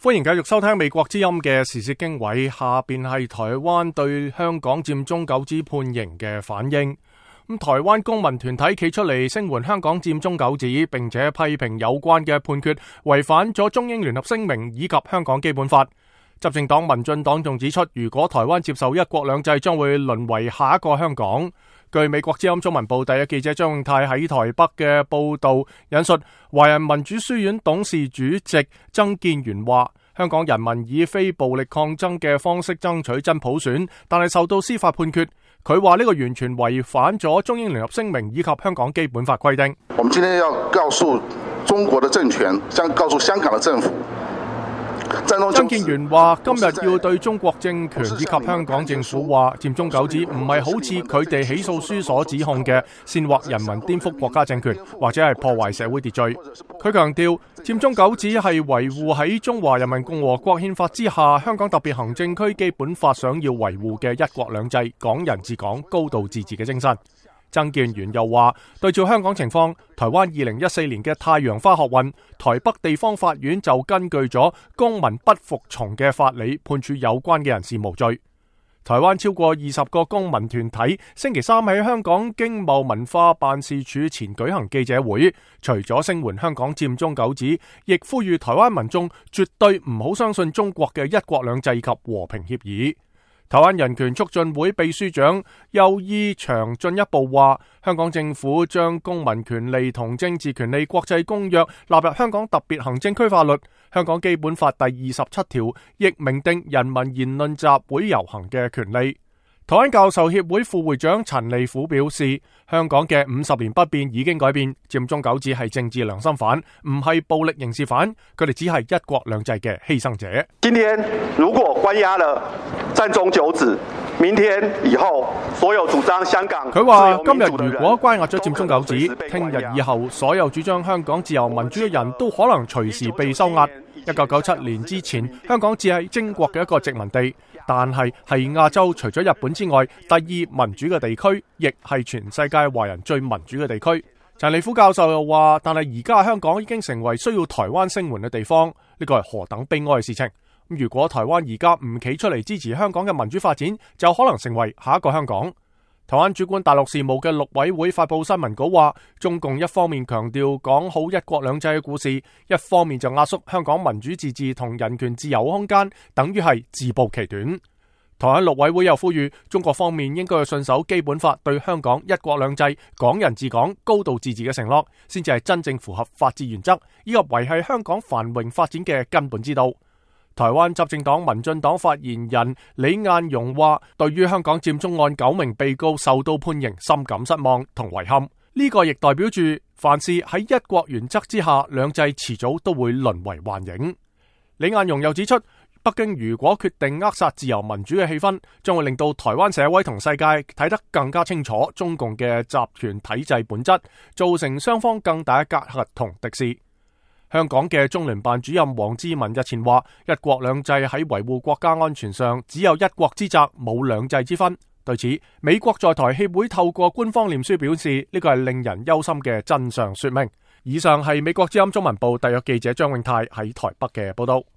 歡迎繼續收聽美國之音嘅時事經緯，下邊係台灣對香港佔中九子判刑嘅反應。台灣公民團體企出嚟聲援香港佔中九子，並且批評有關嘅判決違反咗中英聯合聲明以及香港基本法。執政黨民進黨仲指出，如果台灣接受一國兩制，將會淪為下一個香港。據美國之音中文部第一記者張永泰喺台北嘅報道引述，華人民主書院董事主席曾建元話，香港人民以非暴力抗爭嘅方式爭取真普選，但係受到司法判決。佢話呢個完全違反咗中英聯合聲明以及香港基本法規定。 我們今天要告訴中國的政權，告訴香港的政府， 曾建元話今日要對中國政權以及香港政府話，佔中九子唔係好似佢哋起訴書所指控嘅煽惑人民顛覆國家政權或者係破壞社會秩序。佢強調，佔中九子係維護喺中華人民共和國憲法之下香港特別行政區基本法想要維護嘅一國兩制、港人治港、高度自治嘅精神。曾建元又話，對照香港情況，台灣2014年嘅太陽花學運，台北地方法院就根據咗公民不服從嘅法理，判處有關嘅人士無罪。台灣超過20個公民團體星期三喺香港經貿文化辦事處前舉行記者會，除咗聲援香港佔中九子，亦呼籲台灣民眾絕對唔好相信中國嘅一國兩制及和平協議。台灣人權促進會秘書長邱伊祥進一步話，香港政府將公民權利同政治權利國際公約納入香港特別行政區法律。香港基本法第27條亦明定人民言論集會遊行嘅權利。台灣教授協會副會長陳利虎表示，香港嘅50年不變已經改變，佔中九子係政治良心犯，唔係暴力刑事犯，佢哋只係一國兩制嘅犧牲者。 今天如果關押了佔中九子，明天以後所有主張香港， 佢話今日如果關押咗佔中九子，聽日以後所有主張香港自由民主嘅人都可能隨時被收押。1997年之前，香港只係英國嘅一個殖民地，但係亞洲除咗日本之外第二民主嘅地區，亦係全世界華人最民主嘅地區。陳利虎教授又話，但係而家香港已經成為需要台灣聲援嘅地方，呢個係何等悲哀嘅事情。如果台灣而家唔企出嚟支持香港嘅民主發展，就可能成為下一個香港。台灣主管大陸事務嘅陸委會發佈新聞稿話，中共一方面強調講好一國兩制嘅故事，一方面就壓縮香港民主自治同人權自由空間，等於係自暴其短。台灣陸委會又呼籲中國方面應該要信守基本法對香港一國兩制、港人治港、高度自治嘅承諾，先至係真正符合法治原則以及維繫香港繁榮發展嘅根本之道。台灣執政黨民進黨發言人李彥榮話，對於香港佔中案9名被告受到判刑深感失望同遺憾，呢個亦代表住凡事喺一國原則之下，兩制遲早都會淪為幻影。李彥榮又指出，北京如果決定扼殺自由民主嘅氣氛，將會令到台灣社會同世界睇得更加清楚中共嘅集權體制本質，造成雙方更大嘅隔閡同敵視。香港嘅中聯辦主任黃之文日前話，一國兩制喺維護國家安全上只有一國之責，冇兩制之分。對此，美國在台協會透過官方臉書表示，呢個係令人憂心嘅真相說明。以上係美國之音中文部特約記者張永泰喺台北嘅報道。